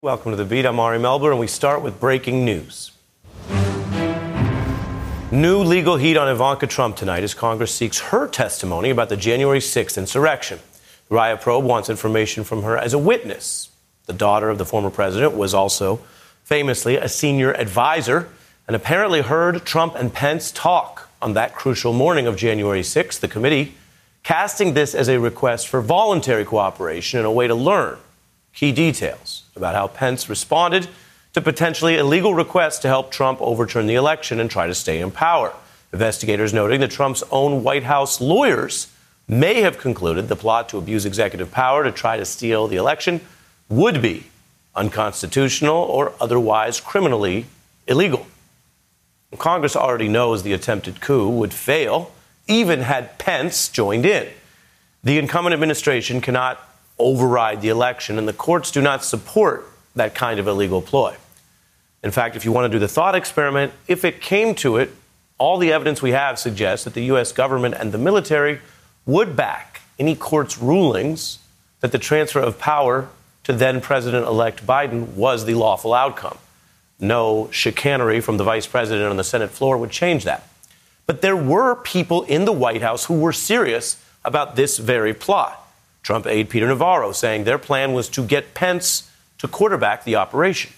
Welcome to The Beat. I'm Ari Melber, and we start with breaking news. New legal heat on Ivanka Trump tonight as Congress seeks her testimony about the January 6th insurrection. The Raya probe wants information from her as a witness. The daughter of the former president was also famously a senior advisor and apparently heard Trump and Pence talk on that crucial morning of January 6th. The committee casting this as a request for voluntary cooperation and a way to learn key details about how Pence responded to potentially illegal requests to help Trump overturn the election and try to stay in power. Investigators noting that Trump's own White House lawyers may have concluded the plot to abuse executive power to try to steal the election would be unconstitutional or otherwise criminally illegal. Congress already knows the attempted coup would fail, even had Pence joined in. The incumbent administration cannot override the election, and the courts do not support that kind of illegal ploy. In fact, if you want to do the thought experiment, if it came to it, all the evidence we have suggests that the U.S. government and the military would back any court's rulings that the transfer of power to then-President-elect Biden was the lawful outcome. No chicanery from the vice president on the Senate floor would change that. But there were people in the White House who were serious about this very plot. Trump aide Peter Navarro saying their plan was to get Pence to quarterback the operation.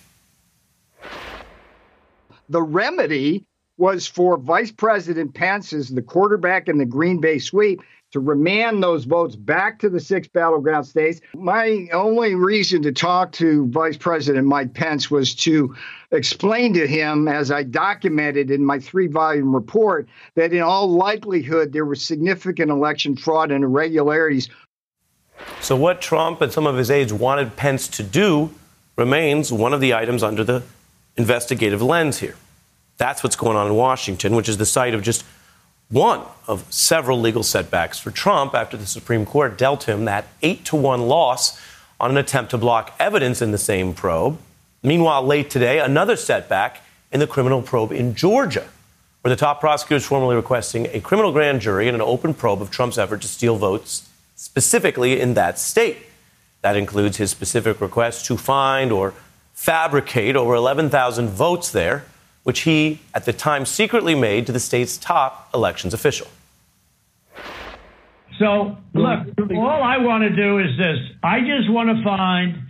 The remedy was for Vice President Pence, as the quarterback in the Green Bay sweep, to remand those votes back to the 6 battleground states. My only reason to talk to Vice President Mike Pence was to explain to him, as I documented in my 3-volume report, that in all likelihood there was significant election fraud and irregularities. So what Trump and some of his aides wanted Pence to do remains one of the items under the investigative lens here. That's what's going on in Washington, which is the site of just one of several legal setbacks for Trump after the Supreme Court dealt him that 8-1 loss on an attempt to block evidence in the same probe. Meanwhile, late today, another setback in the criminal probe in Georgia, where the top prosecutor is formally requesting a criminal grand jury and an open probe of Trump's effort to steal votes specifically in that state. That includes his specific request to find or fabricate over 11,000 votes there, which he, at the time, secretly made to the state's top elections official. So, look, all I want to do is this. I just want to find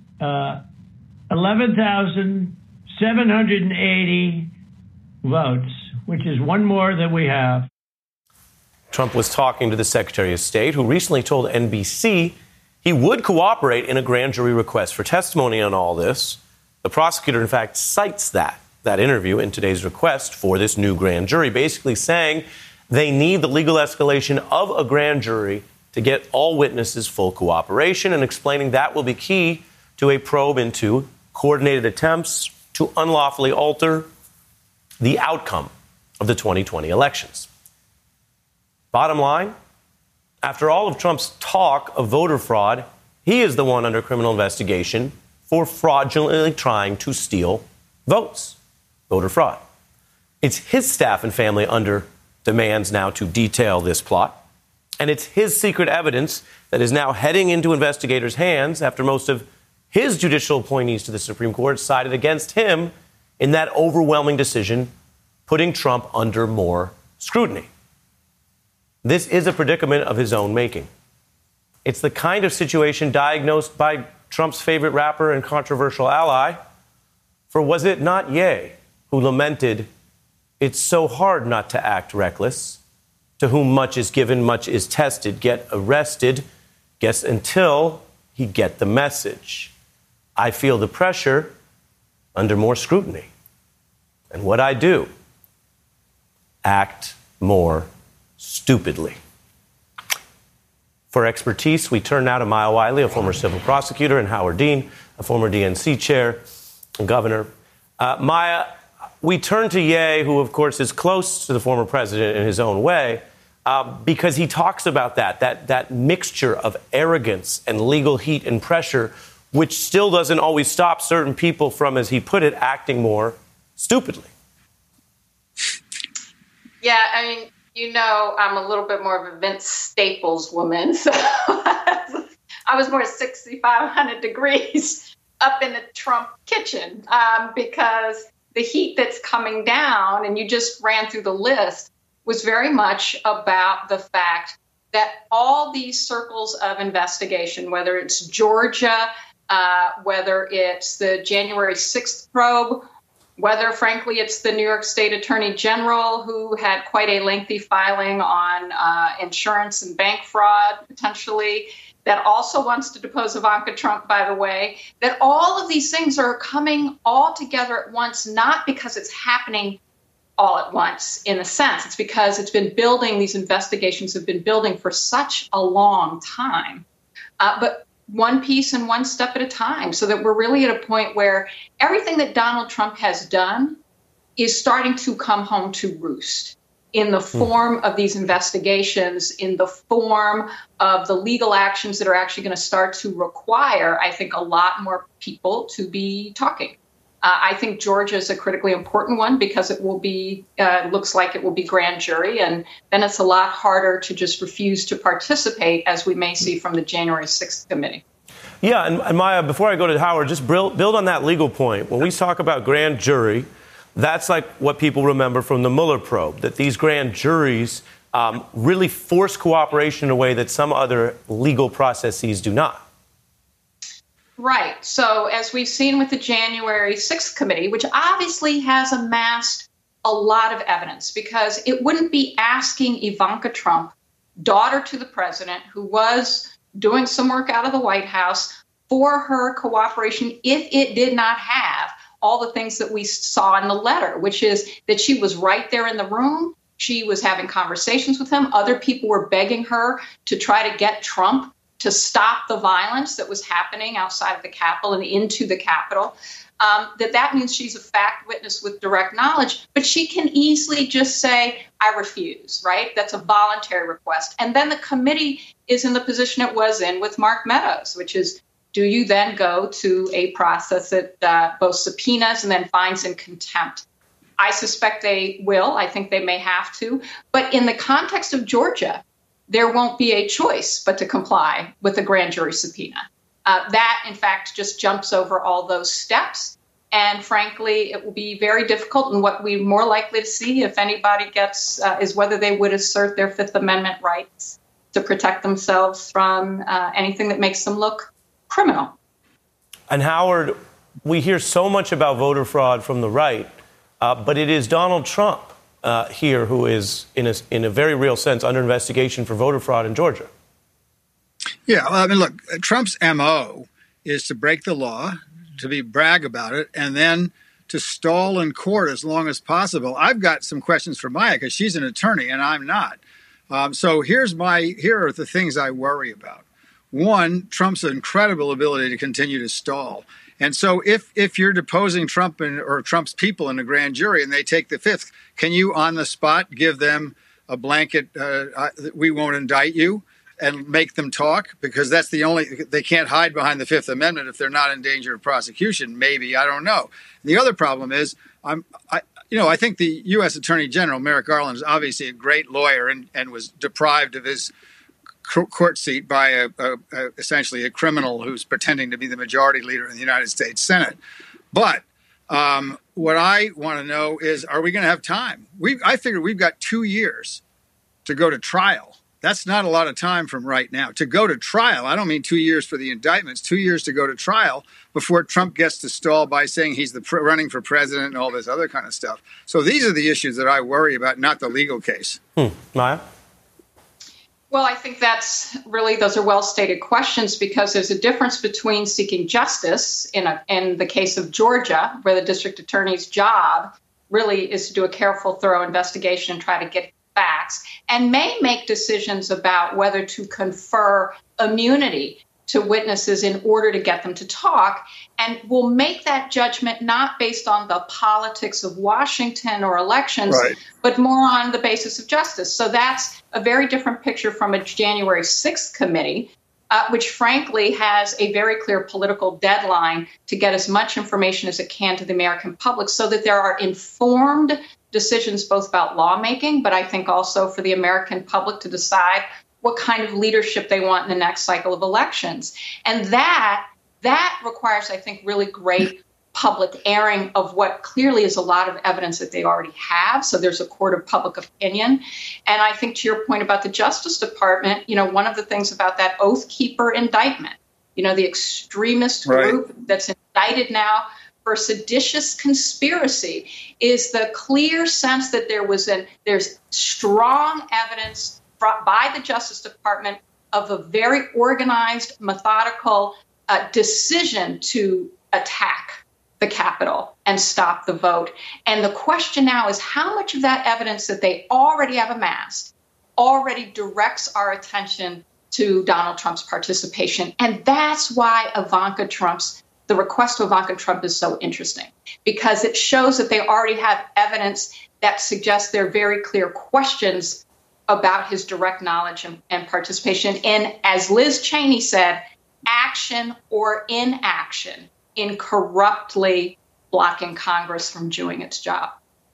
11,780 votes, which is one more than we have. Trump was talking to the Secretary of State, who recently told NBC he would cooperate in a grand jury request for testimony on all this. The prosecutor, in fact, cites that interview in today's request for this new grand jury, basically saying they need the legal escalation of a grand jury to get all witnesses full cooperation, and explaining that will be key to a probe into coordinated attempts to unlawfully alter the outcome of the 2020 elections. Bottom line, after all of Trump's talk of voter fraud, he is the one under criminal investigation for fraudulently trying to steal votes, voter fraud. It's his staff and family under demands now to detail this plot, and it's his secret evidence that is now heading into investigators' hands after most of his judicial appointees to the Supreme Court sided against him in that overwhelming decision, putting Trump under more scrutiny. This is a predicament of his own making. It's the kind of situation diagnosed by Trump's favorite rapper and controversial ally, for was it not Ye who lamented, "It's so hard not to act reckless. To whom much is given, much is tested. Get arrested, guess until he get the message. I feel the pressure under more scrutiny. And what I do, act more stupidly." For expertise, we turn now to Maya Wiley, a former civil prosecutor, and Howard Dean, a former DNC chair and governor. Maya, we turn to Ye, who, of course, is close to the former president in his own way, because he talks about that mixture of arrogance and legal heat and pressure, which still doesn't always stop certain people from, as he put it, acting more stupidly. Yeah, I mean, you know, I'm a little bit more of a Vince Staples woman, so I was more 6,500 degrees up in the Trump kitchen because the heat that's coming down, and you just ran through the list, was very much about the fact that all these circles of investigation, whether it's Georgia, whether it's the January 6th probe, whether, frankly, it's the New York State Attorney General, who had quite a lengthy filing on insurance and bank fraud, potentially, that also wants to depose Ivanka Trump, by the way, that all of these things are coming all together at once, not because it's happening all at once, in a sense. It's because it's been building, these investigations have been building for such a long time. But one piece and one step at a time, so that we're really at a point where everything that Donald Trump has done is starting to come home to roost in the form of these investigations, in the form of the legal actions that are actually going to start to require, I think, a lot more people to be talking. I think Georgia is a critically important one because it will be, looks like it will be grand jury, and then it's a lot harder to just refuse to participate, as we may see from the January 6th committee. Yeah, and Maya, before I go to Howard, just build on that legal point. When we talk about grand jury, that's like what people remember from the Mueller probe, that these grand juries really force cooperation in a way that some other legal processes do not. Right. So as we've seen with the January 6th committee, which obviously has amassed a lot of evidence, because it wouldn't be asking Ivanka Trump, daughter to the president, who was doing some work out of the White House, for her cooperation if it did not have all the things that we saw in the letter, which is that she was right there in the room. She was having conversations with him. Other people were begging her to try to get Trump to stop the violence that was happening outside of the Capitol and into the Capitol. That means she's a fact witness with direct knowledge, but she can easily just say, I refuse, right? That's a voluntary request. And then the committee is in the position it was in with Mark Meadows, which is, do you then go to a process that both subpoenas and then fines in contempt? I suspect they will. I think they may have to. But in the context of Georgia, there won't be a choice but to comply with the grand jury subpoena. That, in fact, just jumps over all those steps. And frankly, it will be very difficult. And what we're more likely to see, if anybody gets, is whether they would assert their Fifth Amendment rights to protect themselves from anything that makes them look criminal. And Howard, we hear so much about voter fraud from the right, but it is Donald Trump here who is, in a very real sense, under investigation for voter fraud in Georgia. Yeah, I mean, look, Trump's MO is to break the law, to brag about it, and then to stall in court as long as possible. I've got some questions for Maya because she's an attorney and I'm not. So here are the things I worry about. One, Trump's incredible ability to continue to stall. And so if you're deposing Trump or Trump's people in a grand jury and they take the fifth, can you on the spot give them a blanket, we won't indict you, and make them talk? Because that's they can't hide behind the Fifth Amendment if they're not in danger of prosecution. Maybe, I don't know. The other problem is, I think the U.S. Attorney General, Merrick Garland, is obviously a great lawyer and was deprived of his court seat by essentially a criminal who's pretending to be the majority leader in the United States Senate. But what I want to know is, are we going to have time? I figure we've got 2 years to go to trial. That's not a lot of time from right now. To go to trial, I don't mean 2 years for the indictments, 2 years to go to trial before Trump gets to stall by saying he's running for president and all this other kind of stuff. So these are the issues that I worry about, not the legal case. Maya? Well, I think those are well-stated questions, because there's a difference between seeking justice in the case of Georgia, where the district attorney's job really is to do a careful, thorough investigation and try to get facts, and may make decisions about whether to confer immunity to witnesses in order to get them to talk, and will make that judgment not based on the politics of Washington or elections, right, but more on the basis of justice. So that's a very different picture from a January 6th committee, which frankly has a very clear political deadline to get as much information as it can to the American public, so that there are informed decisions both about lawmaking, but I think also for the American public to decide what kind of leadership they want in the next cycle of elections. And that That requires, I think, really great public airing of what clearly is a lot of evidence that they already have. So there's a court of public opinion. And I think to your point about the Justice Department, one of the things about that Oath Keeper indictment, the extremist group that's indicted now for seditious conspiracy, is the clear sense that there's strong evidence by the Justice Department of a very organized, methodical decision to attack the Capitol and stop the vote. And the question now is how much of that evidence that they already have amassed already directs our attention to Donald Trump's participation. And that's why the request to Ivanka Trump is so interesting, because it shows that they already have evidence that suggests there are very clear questions about his direct knowledge and participation in, as Liz Cheney said, action or inaction in corruptly blocking Congress from doing its job.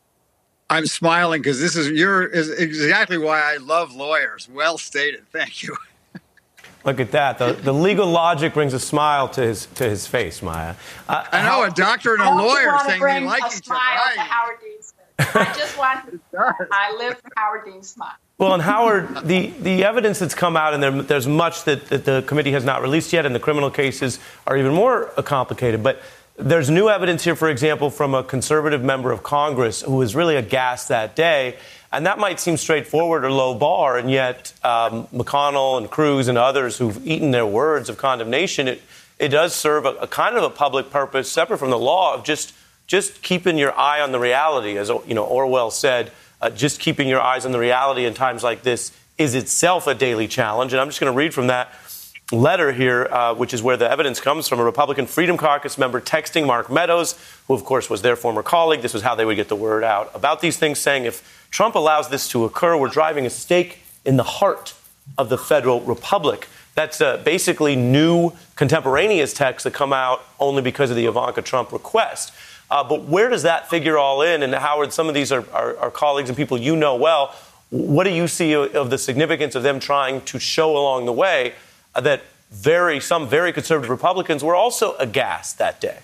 I'm smiling because this is exactly why I love lawyers. Well stated. Thank you. Look at that. The legal logic brings a smile to his face, Maya. I know, a doctor and a lawyer saying they like each other. Howard Dean's I just want I live for Howard Dean's smile. Well, and Howard, the evidence that's come out, and there's much that the committee has not released yet, and the criminal cases are even more complicated. But there's new evidence here, for example, from a conservative member of Congress who was really aghast that day. And that might seem straightforward or low bar, and yet McConnell and Cruz and others who've eaten their words of condemnation, it does serve a kind of a public purpose separate from the law of just keeping your eye on the reality. As Orwell said, just keeping your eyes on the reality in times like this is itself a daily challenge. And I'm just going to read from that letter here, which is where the evidence comes from, a Republican Freedom Caucus member texting Mark Meadows, who, of course, was their former colleague. This was how they would get the word out about these things, saying, if Trump allows this to occur, we're driving a stake in the heart of the federal republic. That's basically new contemporaneous texts that come out only because of the Ivanka Trump request. But where does that figure all in? And Howard, some of these are colleagues and people you know well. What do you see of the significance of them trying to show along the way that some very conservative Republicans were also aghast that day?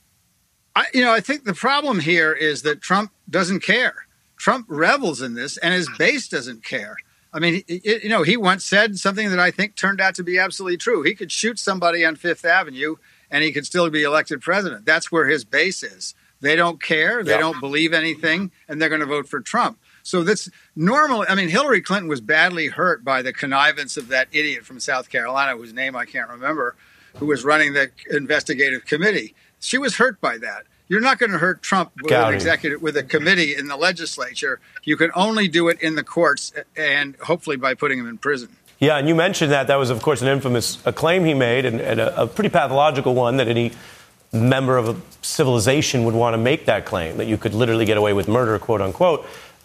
I think the problem here is that Trump doesn't care. Trump revels in this, and his base doesn't care. I mean, he once said something that I think turned out to be absolutely true. He could shoot somebody on Fifth Avenue, and he could still be elected president. That's where his base is. They don't care. They don't believe anything, and they're going to vote for Trump. So that's normal. I mean, Hillary Clinton was badly hurt by the connivance of that idiot from South Carolina, whose name I can't remember, who was running the investigative committee. She was hurt by that. You're not going to hurt Trump with a committee in the legislature. You can only do it in the courts and hopefully by putting him in prison. Yeah, and you mentioned that. That was, of course, an infamous claim he made and a pretty pathological one that any member of a civilization would want to make that claim, that you could literally get away with murder, quote unquote.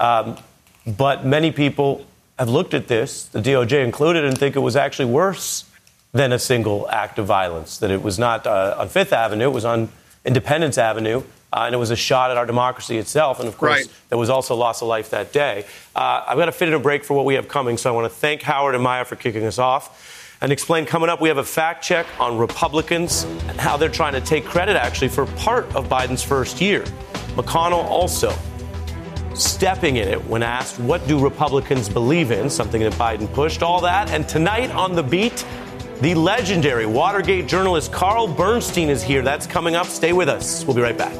But many people have looked at this, the DOJ included, and think it was actually worse than a single act of violence, that it was not on Fifth Avenue, it was on Independence Avenue, and it was a shot at our democracy itself. And, of course, there was also loss of life that day. I've got to fit in a break for what we have coming, so I want to thank Howard and Maya for kicking us off and explain. Coming up, we have a fact check on Republicans and how they're trying to take credit, actually, for part of Biden's first year. McConnell also stepping in it when asked, what do Republicans believe in, something that Biden pushed, all that. And tonight on The Beat, the legendary Watergate journalist Carl Bernstein is here. That's coming up. Stay with us. We'll be right back.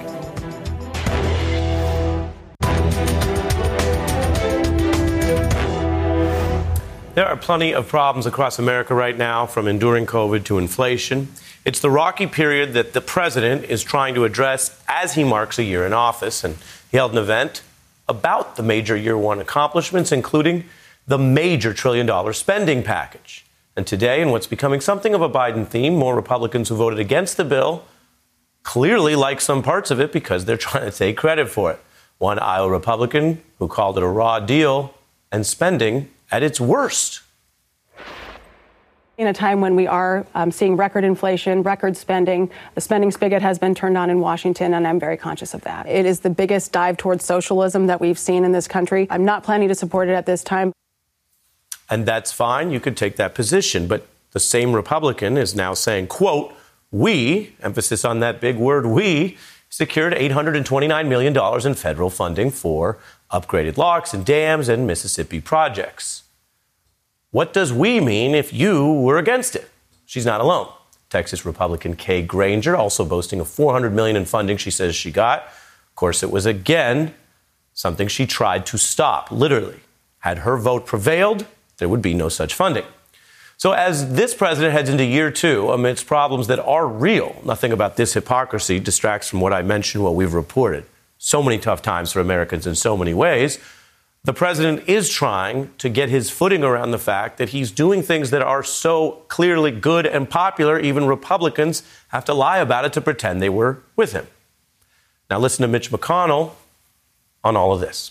There are plenty of problems across America right now, from enduring COVID to inflation. It's the rocky period that the president is trying to address as he marks a year in office. And he held an event about the major year one accomplishments, including the major $1 trillion spending package. And today, in what's becoming something of a Biden theme, more Republicans who voted against the bill clearly like some parts of it because they're trying to take credit for it. One Iowa Republican who called it a raw deal and spending at its worst. In a time when we are seeing record inflation, record spending, the spending spigot has been turned on in Washington, and I'm very conscious of that. It is the biggest dive towards socialism that we've seen in this country. I'm not planning to support it at this time. And that's fine. You could take that position. But the same Republican is now saying, quote, we, emphasis on that big word, we, secured $829 million in federal funding for upgraded locks and dams and Mississippi projects. What does we mean if you were against it? She's not alone. Texas Republican Kay Granger also boasting of $400 million in funding she says she got. Of course, it was, again, something she tried to stop, literally. Had her vote prevailed, there would be no such funding. So as this president heads into year two, amidst problems that are real, nothing about this hypocrisy distracts from what I mentioned, what we've reported. So many tough times for Americans in so many ways. The president is trying to get his footing around the fact that he's doing things that are so clearly good and popular, even Republicans have to lie about it to pretend they were with him. Now listen to Mitch McConnell on all of this.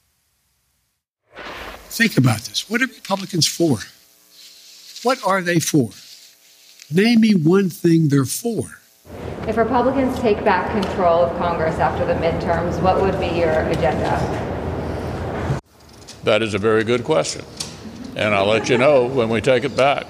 Think about this. What are Republicans for? What are they for? Name me one thing they're for. If Republicans take back control of Congress after the midterms, what would be your agenda? That is a very good question. And I'll let you know when we take it back.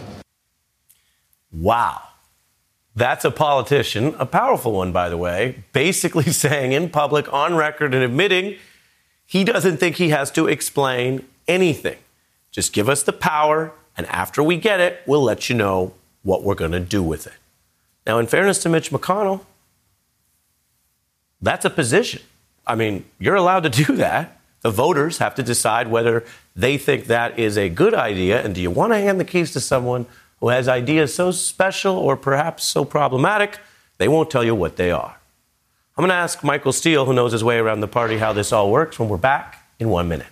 Wow. That's a politician, a powerful one, by the way, basically saying in public, on record, and admitting he doesn't think he has to explain anything. Just give us the power, and after we get it, we'll let you know what we're going to do with it. Now, in fairness to Mitch McConnell, that's a position. I mean, you're allowed to do that. The voters have to decide whether they think that is a good idea. And do you want to hand the keys to someone who has ideas so special or perhaps so problematic, they won't tell you what they are? I'm going to ask Michael Steele, who knows his way around the party, how this all works when we're back in 1 minute.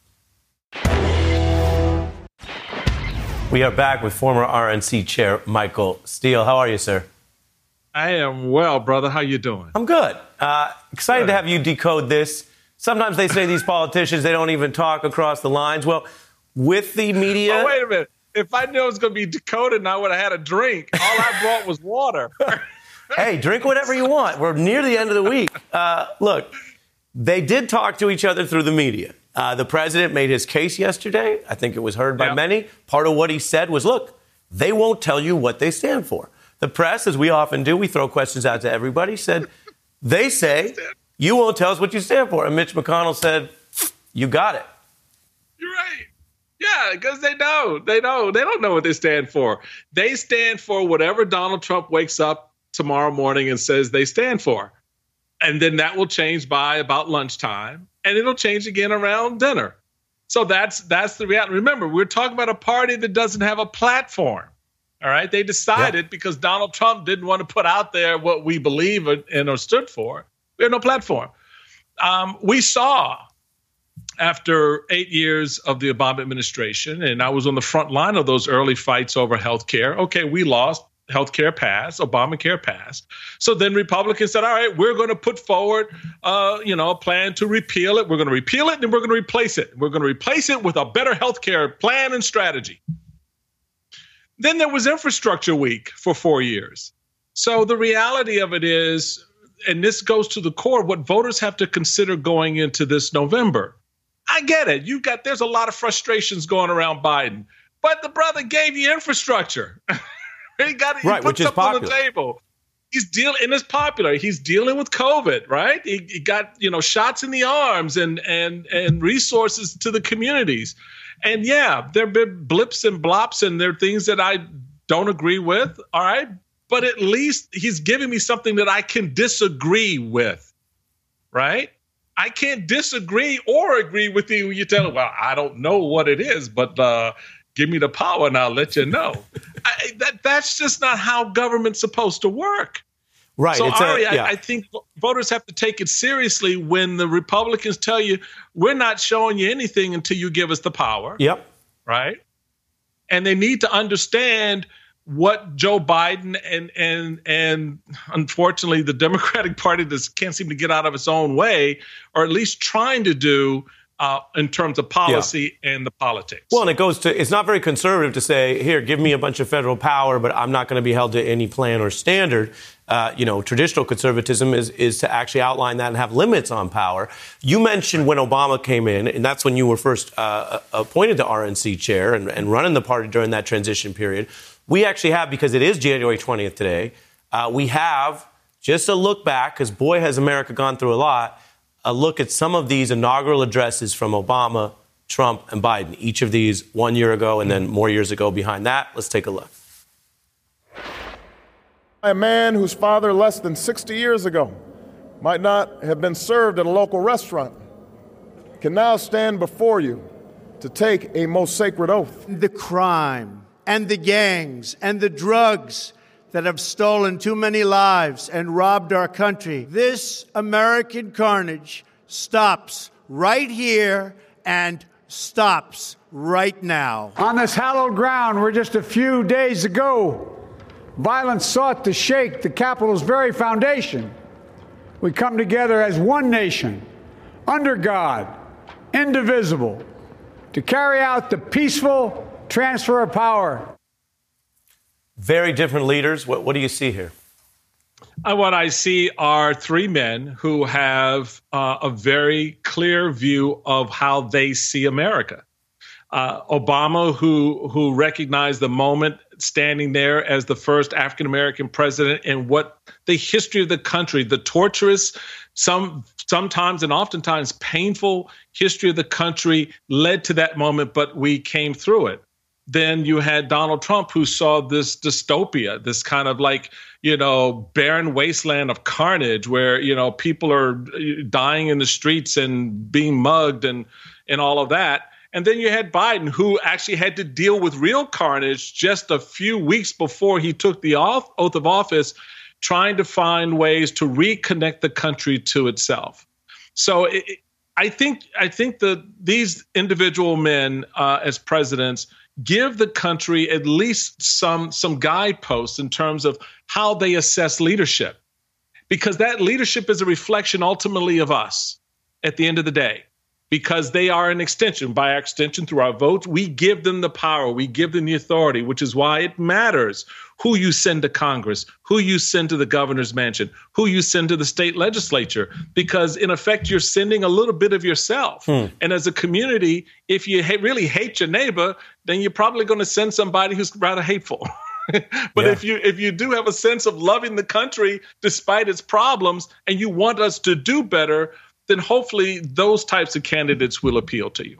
We are back with former RNC chair Michael Steele. How are you, sir? I am well, brother. How you doing? I'm good. Excited to have you decode this. Sometimes they say these politicians, they don't even talk across the lines. Well, with the media... Oh, wait a minute. If I knew it was going to be decoded, I would have had a drink. All I brought was water. Hey, drink whatever you want. We're near the end of the week. Look, they did talk to each other through the media. The president made his case yesterday. I think it was heard by many. Part of what he said was, look, they won't tell you what they stand for. The press, as we often do, we throw questions out to everybody, said, they say, you won't tell us what you stand for. And Mitch McConnell said, you got it. You're right. Yeah, because they know. They don't know what they stand for. They stand for whatever Donald Trump wakes up tomorrow morning and says they stand for. And then that will change by about lunchtime. And it'll change again around dinner. So that's the reality. Remember, we're talking about a party that doesn't have a platform. All right. They decided because Donald Trump didn't want to put out there what we believe and or stood for. We have no platform. We saw after 8 years of the Obama administration, and I was on the front line of those early fights over health care. OK, we lost. Healthcare passed, Obamacare passed. So then Republicans said, all right, we're going to put forward, a plan to repeal it. We're going to repeal it and we're going to replace it. We're going to replace it with a better healthcare plan and strategy. Then there was Infrastructure Week for 4 years. So the reality of it is, and this goes to the core, what voters have to consider going into this November. I get it. There's a lot of frustrations going around Biden, but the brother gave you infrastructure. He put something on the table. It's popular. He's dealing with COVID, right? He got, shots in the arms and resources to the communities. And yeah, there have been blips and blops and there are things that I don't agree with. All right. But at least he's giving me something that I can disagree with. Right. I can't disagree or agree with you when you tell me, well, I don't know what it is, but give me the power and I'll let you know. That's just not how government's supposed to work. Right. So, Ari, I think voters have to take it seriously when the Republicans tell you, we're not showing you anything until you give us the power. Yep. Right. And they need to understand what Joe Biden and unfortunately the Democratic Party that can't seem to get out of its own way, or at least trying to do in terms of policy and the politics. Well, and it's not very conservative to say, here, give me a bunch of federal power, but I'm not going to be held to any plan or standard. Traditional conservatism is to actually outline that and have limits on power. You mentioned when Obama came in, and that's when you were first appointed to RNC chair and running the party during that transition period. We actually have, because it is January 20th today, We have just a look back, because boy, has America gone through a lot, a look at some of these inaugural addresses from Obama, Trump, and Biden. Each of these 1 year ago and then more years ago behind that. Let's take a look. A man whose father less than 60 years ago might not have been served at a local restaurant can now stand before you to take a most sacred oath. The crime and the gangs and the drugs that have stolen too many lives and robbed our country. This American carnage stops right here and stops right now. On this hallowed ground where just a few days ago, violence sought to shake the Capitol's very foundation, we come together as one nation, under God, indivisible, to carry out the peaceful transfer of power. Very different leaders. What do you see here? What I see are three men who have a very clear view of how they see America. Obama, who recognized the moment, standing there as the first African-American president, and what the history of the country, the torturous, sometimes and oftentimes painful history of the country led to that moment, but we came through it. Then you had Donald Trump, who saw this dystopia, this kind of like, barren wasteland of carnage where, people are dying in the streets and being mugged and all of that. And then you had Biden, who actually had to deal with real carnage just a few weeks before he took the oath of office, trying to find ways to reconnect the country to itself. So I think that these individual men as presidents give the country at least some guideposts in terms of how they assess leadership, because that leadership is a reflection ultimately of us at the end of the day, because they are an extension. By extension, through our votes, we give them the power, we give them the authority, which is why it matters who you send to Congress, who you send to the governor's mansion, who you send to the state legislature, because in effect, you're sending a little bit of yourself. And as a community, if you really hate your neighbor, then you're probably going to send somebody who's rather hateful. But if you do have a sense of loving the country despite its problems, and you want us to do better, then hopefully those types of candidates will appeal to you.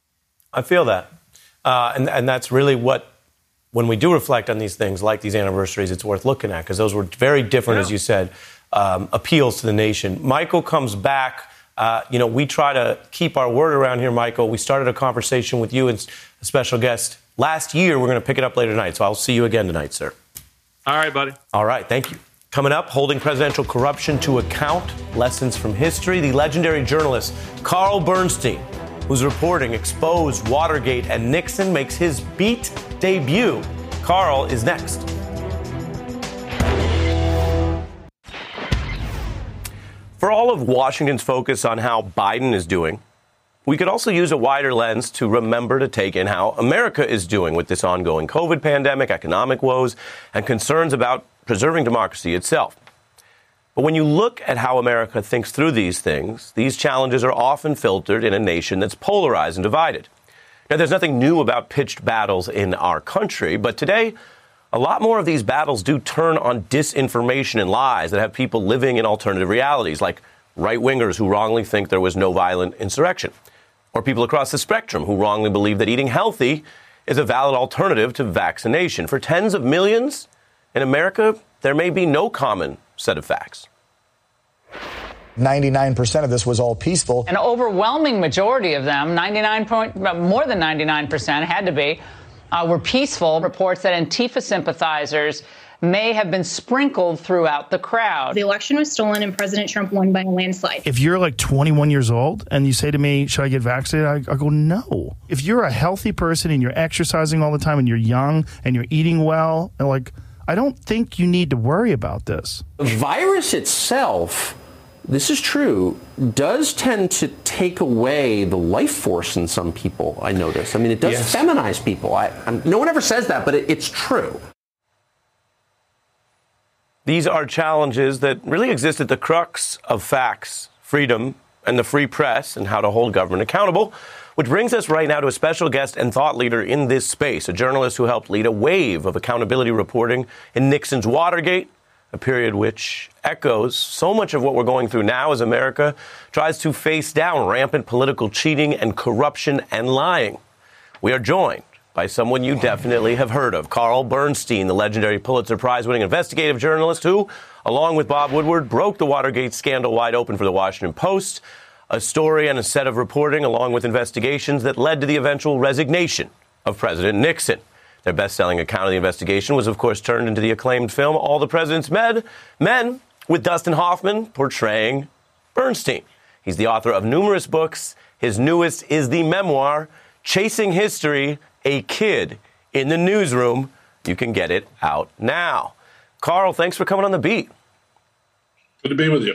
I feel that. And that's really what, when we do reflect on these things like these anniversaries, it's worth looking at, because those were very different, as you said, appeals to the nation. Michael comes back. We try to keep our word around here, Michael. We started a conversation with you and a special guest last year. We're going to pick it up later tonight. So I'll see you again tonight, sir. All right, buddy. All right. Thank you. Coming up, holding presidential corruption to account, lessons from history. The legendary journalist Carl Bernstein, whose reporting exposed Watergate and Nixon, makes his Beat debut. Carl is next. For all of Washington's focus on how Biden is doing, we could also use a wider lens to remember to take in how America is doing with this ongoing COVID pandemic, economic woes, and concerns about preserving democracy itself. But when you look at how America thinks through these things, these challenges are often filtered in a nation that's polarized and divided. Now, there's nothing new about pitched battles in our country, but today, a lot more of these battles do turn on disinformation and lies that have people living in alternative realities, like right-wingers who wrongly think there was no violent insurrection, or people across the spectrum who wrongly believe that eating healthy is a valid alternative to vaccination. For tens of millions in America, there may be no common set of facts. 99% of this was all peaceful. An overwhelming majority of them, more than 99%, had to be, were peaceful. Reports that Antifa sympathizers may have been sprinkled throughout the crowd. The election was stolen and President Trump won by a landslide. If you're like 21 years old and you say to me, should I get vaccinated? I go, no. If you're a healthy person and you're exercising all the time and you're young and you're eating well, and I don't think you need to worry about this. The virus itself, this is true, does tend to take away the life force in some people, I notice. I mean, it does feminize people. No one ever says that, but it's true. These are challenges that really exist at the crux of facts, freedom, and the free press, and how to hold government accountable, which brings us right now to a special guest and thought leader in this space, a journalist who helped lead a wave of accountability reporting in Nixon's Watergate, a period which echoes so much of what we're going through now as America tries to face down rampant political cheating and corruption and lying. We are joined by someone you definitely have heard of, Carl Bernstein, the legendary Pulitzer Prize-winning investigative journalist who, along with Bob Woodward, broke the Watergate scandal wide open for the Washington Post, a story and a set of reporting along with investigations that led to the eventual resignation of President Nixon. Their best-selling account of the investigation was, of course, turned into the acclaimed film All the President's Men, with Dustin Hoffman portraying Bernstein. He's the author of numerous books. His newest is the memoir, Chasing History, A Kid in the Newsroom. You can get it out now. Carl, thanks for coming on The Beat. Good to be with you.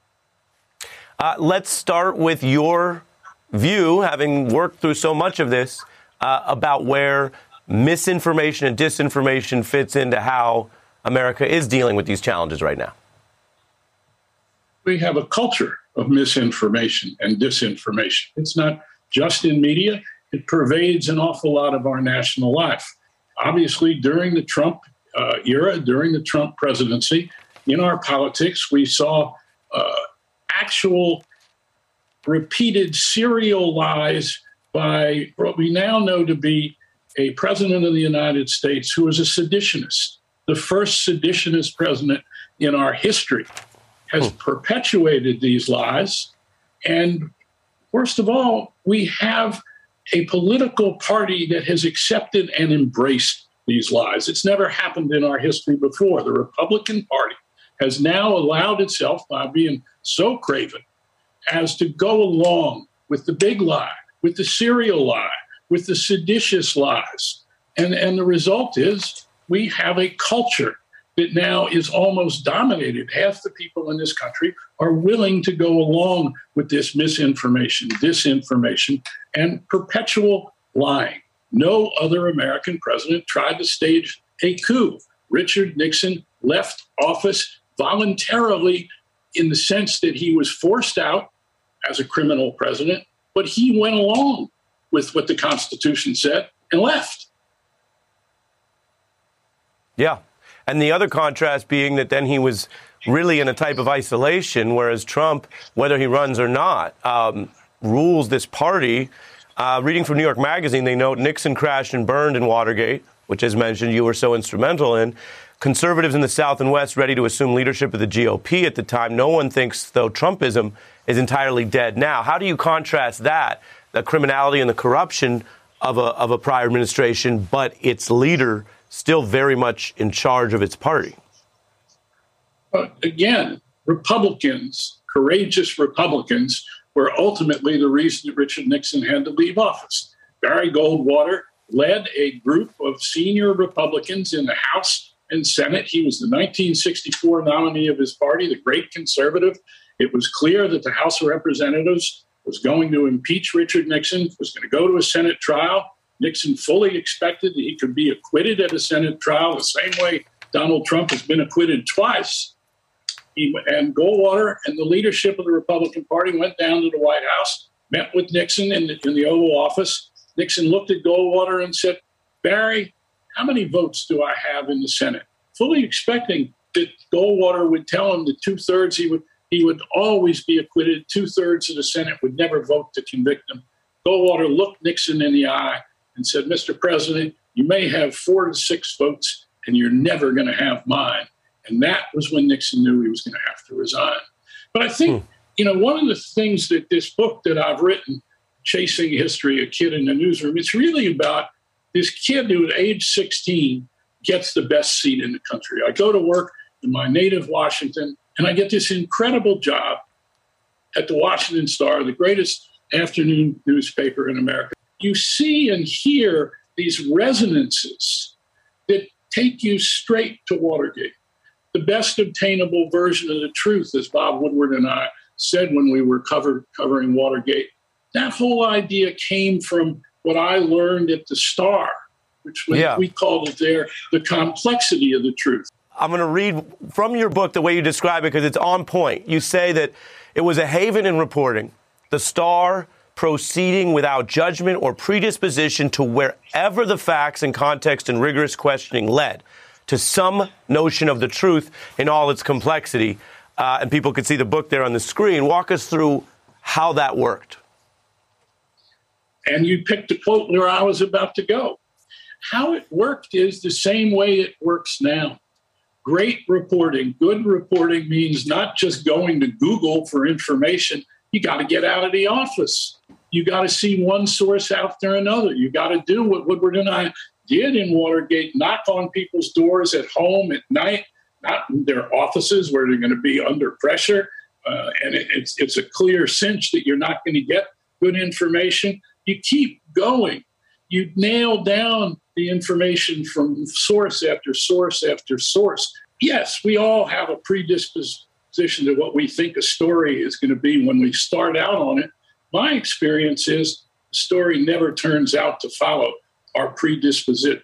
Let's start with your view, having worked through so much of this, about where misinformation and disinformation fits into how America is dealing with these challenges right now. We have a culture of misinformation and disinformation. It's not just in media. It pervades an awful lot of our national life. Obviously, during the Trump era, during the Trump presidency, in our politics, we saw actual repeated serial lies by what we now know to be a president of the United States who was a seditionist. The first seditionist president in our history has perpetuated these lies. And worst of all, we have a political party that has accepted and embraced these lies. It's never happened in our history before. The Republican Party has now allowed itself, by being so craven, as to go along with the big lie, with the serial lie, with the seditious lies. And the result is we have a culture that now is almost dominated. Half the people in this country are willing to go along with this misinformation, disinformation, and perpetual lying. No other American president tried to stage a coup. Richard Nixon left office voluntarily in the sense that he was forced out as a criminal president, but he went along with what the Constitution said and left. Yeah. And the other contrast being that then he was really in a type of isolation, whereas Trump, whether he runs or not, rules this party. Reading from New York Magazine, they note Nixon crashed and burned in Watergate, which, as mentioned, you were so instrumental in. Conservatives in the South and West ready to assume leadership of the GOP at the time. No one thinks, though, Trumpism is entirely dead now. How do you contrast that, the criminality and the corruption of a prior administration, but its leader still very much in charge of its party? Again, Republicans, courageous Republicans, were ultimately the reason that Richard Nixon had to leave office. Barry Goldwater led a group of senior Republicans in the House and Senate. He was the 1964 nominee of his party, the great conservative. It was clear that the House of Representatives was going to impeach Richard Nixon, was going to go to a Senate trial. Nixon fully expected that he could be acquitted at a Senate trial the same way Donald Trump has been acquitted twice. And Goldwater and the leadership of the Republican Party went down to the White House, met with Nixon in the Oval Office. Nixon looked at Goldwater and said, "Barry, how many votes do I have in the Senate?" Fully expecting that Goldwater would tell him that 2/3 he would always be acquitted. 2/3 of the Senate would never vote to convict him. Goldwater looked Nixon in the eye and said, "Mr. President, you may have 4 to 6 votes, and you're never going to have mine." And that was when Nixon knew he was going to have to resign. But I think, one of the things that this book that I've written, Chasing History, A Kid in the Newsroom, it's really about this kid who at age 16 gets the best seat in the country. I go to work in my native Washington, and I get this incredible job at the Washington Star, the greatest afternoon newspaper in America. You see and hear these resonances that take you straight to Watergate. The best obtainable version of the truth, as Bob Woodward and I said when we were covering Watergate. That whole idea came from what I learned at the Star, which we called it there, the complexity of the truth. I'm going to read from your book the way you describe it because it's on point. You say that it was a haven in reporting, the Star proceeding without judgment or predisposition to wherever the facts and context and rigorous questioning led, to some notion of the truth in all its complexity. And people could see the book there on the screen. Walk us through how that worked. And you picked a quote where I was about to go. How it worked is the same way it works now. Great reporting, good reporting means not just going to Google for information. You got to get out of the office. You got to see one source after another. You got to do what Woodward and I did in Watergate, knock on people's doors at home at night, not in their offices where they're going to be under pressure. And it's a clear cinch that you're not going to get good information. You keep going. You nail down the information from source after source after source. Yes, we all have a predisposition to what we think a story is going to be when we start out on it. My experience is the story never turns out to follow our predisposition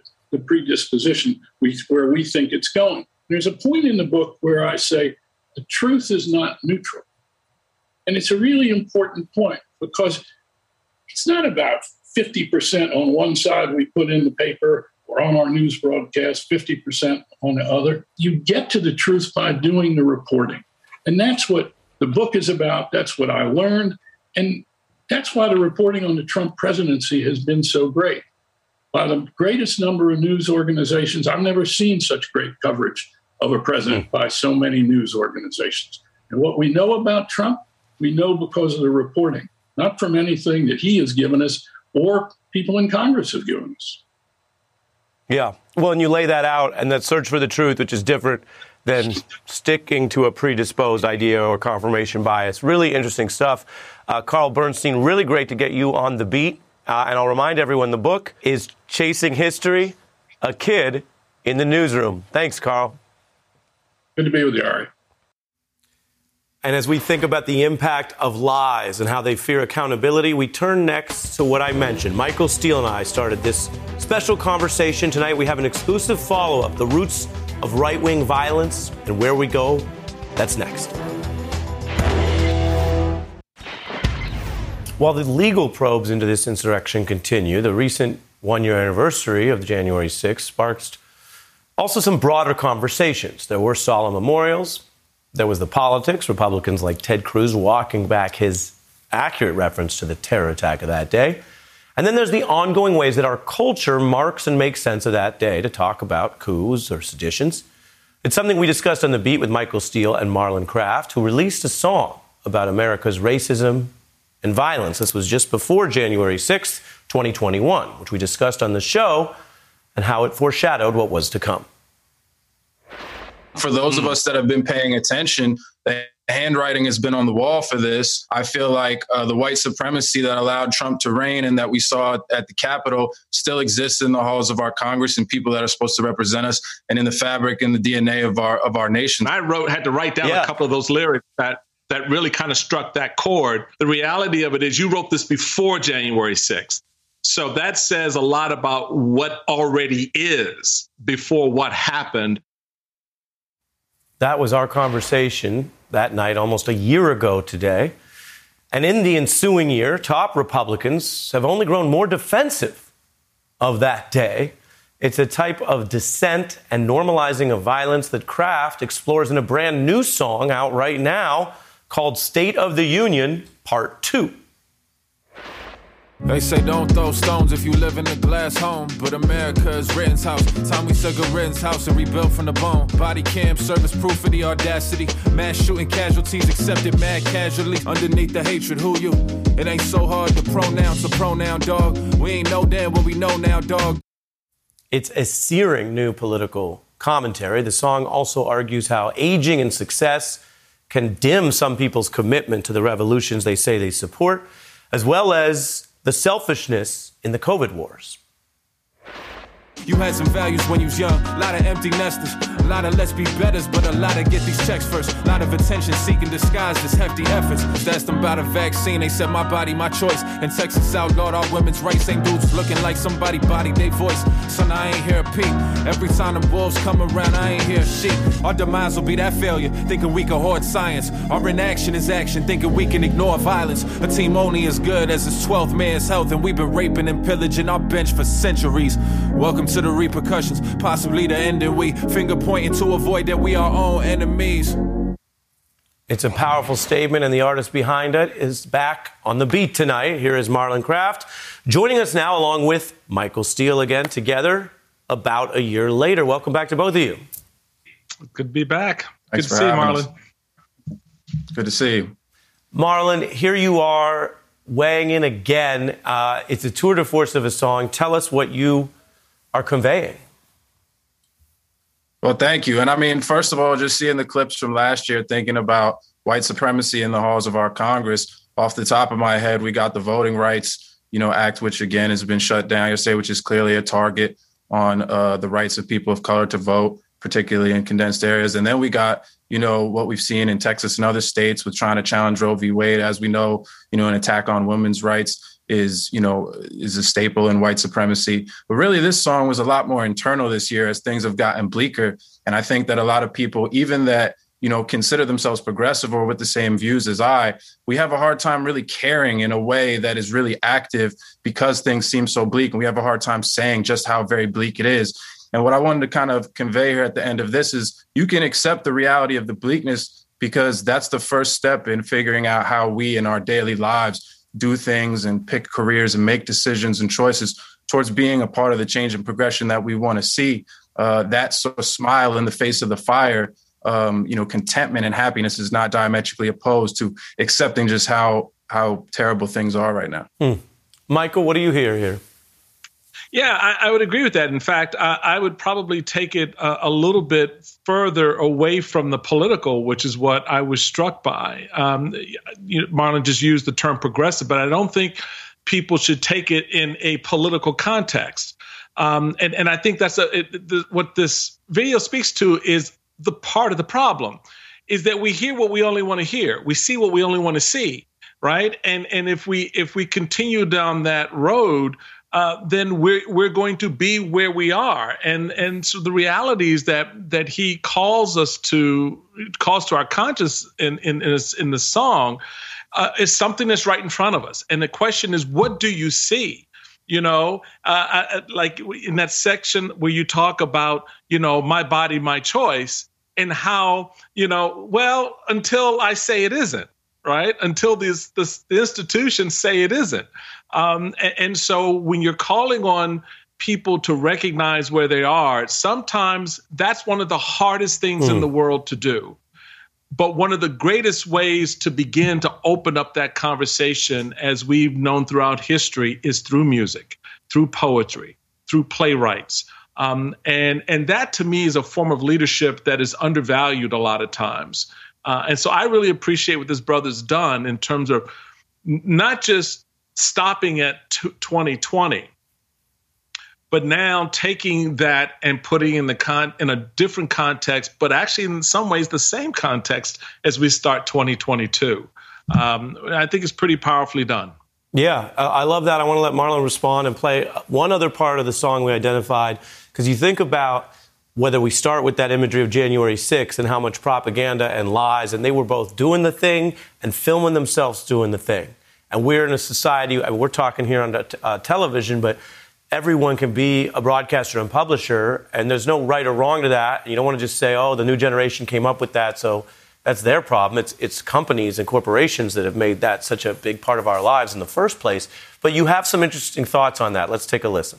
where we think it's going. There's a point in the book where I say the truth is not neutral. And it's a really important point because it's not about 50% on one side we put in the paper or on our news broadcast, 50% on the other. You get to the truth by doing the reporting. And that's what the book is about. That's what I learned. And that's why the reporting on the Trump presidency has been so great. By the greatest number of news organizations, I've never seen such great coverage of a president by so many news organizations. And what we know about Trump, we know because of the reporting, not from anything that he has given us or people in Congress have given us. Yeah. Well, and you lay that out and that search for the truth, which is different than sticking to a predisposed idea or confirmation bias. Really interesting stuff. Carl Bernstein, really great to get you on the beat. And I'll remind everyone, the book is Chasing History, A Kid in the Newsroom. Thanks, Carl. Good to be with you, Ari. And as we think about the impact of lies and how they fear accountability, we turn next to what I mentioned. Michael Steele and I started this special conversation. Tonight we have an exclusive follow-up, the roots of right-wing violence and where we go. That's next. While the legal probes into this insurrection continue, the recent one-year anniversary of January 6th sparked also some broader conversations. There were solemn memorials. There was the politics, Republicans like Ted Cruz walking back his accurate reference to the terror attack of that day. And then there's the ongoing ways that our culture marks and makes sense of that day to talk about coups or seditions. It's something we discussed on The Beat with Michael Steele and Marlon Craft, who released a song about America's racism and violence. This was just before January 6th, 2021, which we discussed on the show and how it foreshadowed what was to come. For those of us that have been paying attention, the handwriting has been on the wall for this. I feel like the white supremacy that allowed Trump to reign and that we saw at the Capitol still exists in the halls of our Congress and people that are supposed to represent us and in the fabric and the DNA of our nation. I had to write down a couple of those lyrics that really kind of struck that chord. The reality of it is you wrote this before January 6th. So that says a lot about what already is before what happened. That was our conversation that night almost a year ago today. And in the ensuing year, top Republicans have only grown more defensive of that day. It's a type of dissent and normalizing of violence that Craft explores in a brand new song out right now called State of the Union Part 2. They say don't throw stones if you live in a glass home, but America is Ritten's house. Time we took a Ritten's house and rebuilt from the bone. Body cam, service proof of the audacity. Mass shooting casualties, accepted mad casually. Underneath the hatred, who you? It ain't so hard to pronounce a pronoun, dog. We ain't know then what we know now, dog. It's a searing new political commentary. The song also argues how aging and success can dim some people's commitment to the revolutions they say they support, as well as the selfishness in the COVID wars. You had some values when you was young, a lot of empty nesters, a lot of let's be betters, but a lot of get these checks first, a lot of attention seeking disguised as hefty efforts. Just asked them about a vaccine, they said my body, my choice. In Texas outlawed all women's rights, ain't dudes looking like somebody bodied their voice. Son, I ain't hear a peep. Every time the wolves come around, I ain't hear a sheep. Our demise will be that failure, thinking we can hoard science. Our inaction is action, thinking we can ignore violence. A team only as good as its 12th man's health, and we've been raping and pillaging our bench for centuries. Welcome to the repercussions, possibly the end, and we finger pointing to avoid that we are our own enemies. It's a powerful statement, and the artist behind it is back on the beat tonight. Here is Marlon Craft, joining us now along with Michael Steele again, together about a year later. Welcome back to both of you. Good to be back. Thanks Good to see you, Marlon. Good to see you. Marlon, here you are weighing in again. It's a tour de force of a song. Tell us what you are conveying. Well, thank you. And I mean, first of all, just seeing the clips from last year, thinking about white supremacy in the halls of our Congress, off the top of my head, we got the Voting Rights, Act, which again has been shut down yesterday, which is clearly a target on the rights of people of color to vote, particularly in condensed areas. And then we got, what we've seen in Texas and other states with trying to challenge Roe v. Wade. As we know, an attack on women's rights is a staple in white supremacy. But really, this song was a lot more internal this year as things have gotten bleaker. And I think that a lot of people, even that, consider themselves progressive or with the same views as we have a hard time really caring in a way that is really active because things seem so bleak. And we have a hard time saying just how very bleak it is. And what I wanted to kind of convey here at the end of this is you can accept the reality of the bleakness because that's the first step in figuring out how we in our daily lives do things and pick careers and make decisions and choices towards being a part of the change and progression that we want to see. That sort of smile in the face of the fire, contentment and happiness is not diametrically opposed to accepting just how terrible things are right now. Michael, what do you hear here? Yeah, I would agree with that. In fact, I would probably take it a little bit further away from the political, which is what I was struck by. Marlon just used the term progressive, but I don't think people should take it in a political context. And I think that's what this video speaks to is the part of the problem is that we hear what we only want to hear. We see what we only want to see, right? And if we continue down that road, then we're going to be where we are. And so the reality is that he calls to our conscience in the song is something that's right in front of us. And the question is, what do you see? Like in that section where you talk about, my body, my choice, and how, until I say it isn't, right? Until the institutions say it isn't. And so when you're calling on people to recognize where they are, sometimes that's one of the hardest things in the world to do. But one of the greatest ways to begin to open up that conversation, as we've known throughout history, is through music, through poetry, through playwrights. And that, to me, is a form of leadership that is undervalued a lot of times. And so I really appreciate what this brother's done in terms of not just stopping at 2020, but now taking that and putting in a different context, but actually in some ways the same context as we start 2022. I think it's pretty powerfully done. Yeah, I love that. I want to let Marlon respond and play one other part of the song we identified, because you think about whether we start with that imagery of January 6th and how much propaganda and lies, and they were both doing the thing and filming themselves doing the thing. And we're in a society, we're talking here on television, but everyone can be a broadcaster and publisher, and there's no right or wrong to that. You don't want to just say, oh, the new generation came up with that, so that's their problem. It's companies and corporations that have made that such a big part of our lives in the first place. But you have some interesting thoughts on that. Let's take a listen.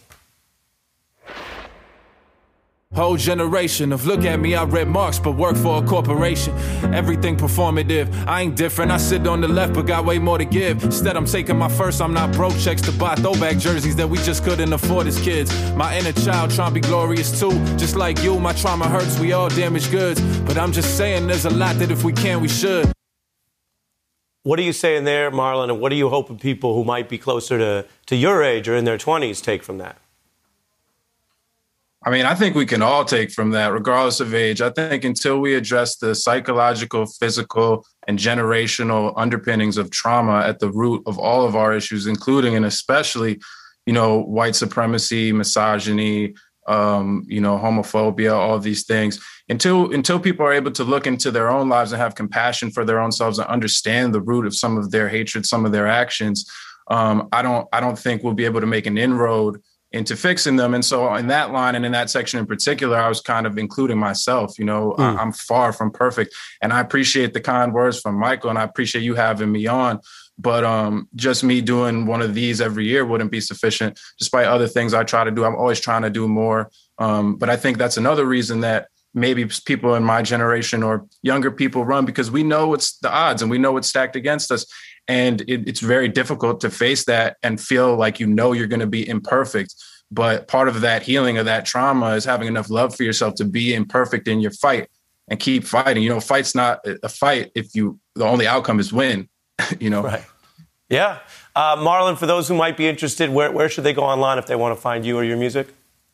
Whole generation of look at me, I read Marx, but work for a corporation. Everything performative. I ain't different. I sit on the left, but got way more to give. Instead, I'm taking my first. I'm not broke checks to buy throwback jerseys that we just couldn't afford as kids. My inner child trying to be glorious too. Just like you, my trauma hurts. We all damaged goods. But I'm just saying there's a lot that if we can, we should. What are you saying there, Marlon? And what are you hoping people who might be closer to your age or in their 20s take from that? I mean, I think we can all take from that, regardless of age. I think until we address the psychological, physical, and generational underpinnings of trauma at the root of all of our issues, including and especially, white supremacy, misogyny, homophobia, all of these things, until people are able to look into their own lives and have compassion for their own selves and understand the root of some of their hatred, some of their actions, I don't think we'll be able to make an inroad into fixing them. And so in that line and in that section in particular, I was kind of including myself. I'm far from perfect. And I appreciate the kind words from Michael, and I appreciate you having me on. But just me doing one of these every year wouldn't be sufficient. Despite other things I try to do, I'm always trying to do more. But I think that's another reason that maybe people in my generation or younger people run, because we know it's the odds and we know what's stacked against us. And it's very difficult to face that and feel like you're going to be imperfect. But part of that healing of that trauma is having enough love for yourself to be imperfect in your fight and keep fighting. Fight's not a fight if the only outcome is win. Right. Yeah. Marlon, for those who might be interested, where should they go online if they want to find you or your music?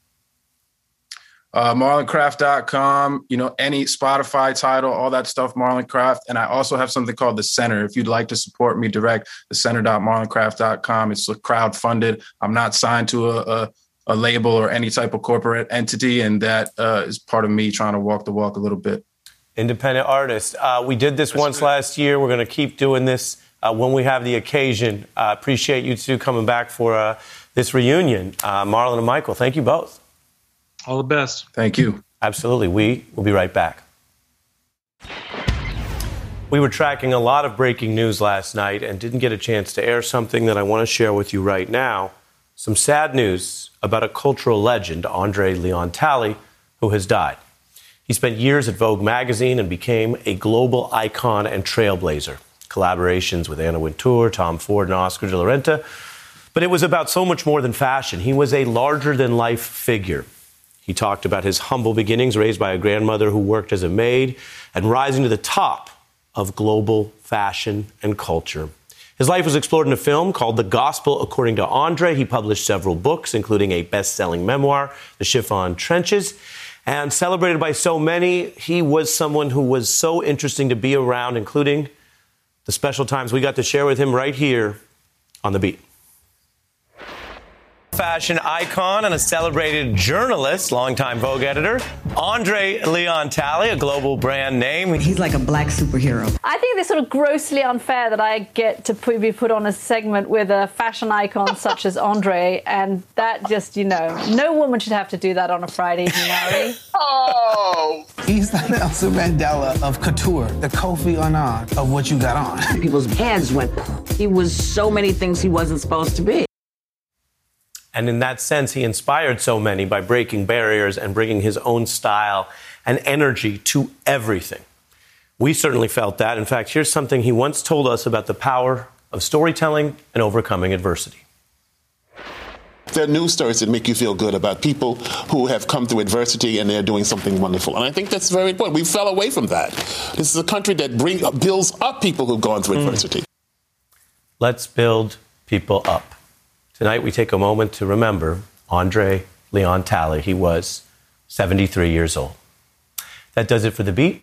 MarlonCraft.com, any Spotify title, all that stuff, Marlon Craft. And I also have something called The Center. If you'd like to support me direct, thecenter.marloncraft.com. It's crowdfunded. I'm not signed to a label or any type of corporate entity. And that is part of me trying to walk the walk a little bit. Independent artist. We did this once last year. We're going to keep doing this when we have the occasion. Appreciate you two coming back for this reunion. Marlon and Michael, thank you both. All the best. Thank you. Absolutely. We will be right back. We were tracking a lot of breaking news last night and didn't get a chance to air something that I want to share with you right now. Some sad news about a cultural legend, Andre Leon Talley, who has died. He spent years at Vogue magazine and became a global icon and trailblazer. Collaborations with Anna Wintour, Tom Ford, and Oscar de la Renta. But it was about so much more than fashion. He was a larger-than-life figure. He talked about his humble beginnings, raised by a grandmother who worked as a maid, and rising to the top of global fashion and culture. His life was explored in a film called The Gospel According to Andre. He published several books, including a best-selling memoir, The Chiffon Trenches. And celebrated by so many, he was someone who was so interesting to be around, including the special times we got to share with him right here on The Beat. Fashion icon and a celebrated journalist, longtime Vogue editor, Andre Leon Talley, a global brand name. He's like a black superhero. I think it's sort of grossly unfair that I get to be put on a segment with a fashion icon such as Andre, and that just, no woman should have to do that on a Friday evening, Larry. Oh! He's the Nelson Mandela of couture, the Kofi Annan of what you got on. People's heads went, he was so many things he wasn't supposed to be. And in that sense, he inspired so many by breaking barriers and bringing his own style and energy to everything. We certainly felt that. In fact, here's something he once told us about the power of storytelling and overcoming adversity. There are news stories that make you feel good about people who have come through adversity and they're doing something wonderful. And I think that's very important. We fell away from that. This is a country that builds up people who've gone through adversity. Let's build people up. Tonight, we take a moment to remember Andre Leon Talley. He was 73 years old. That does it for The Beat.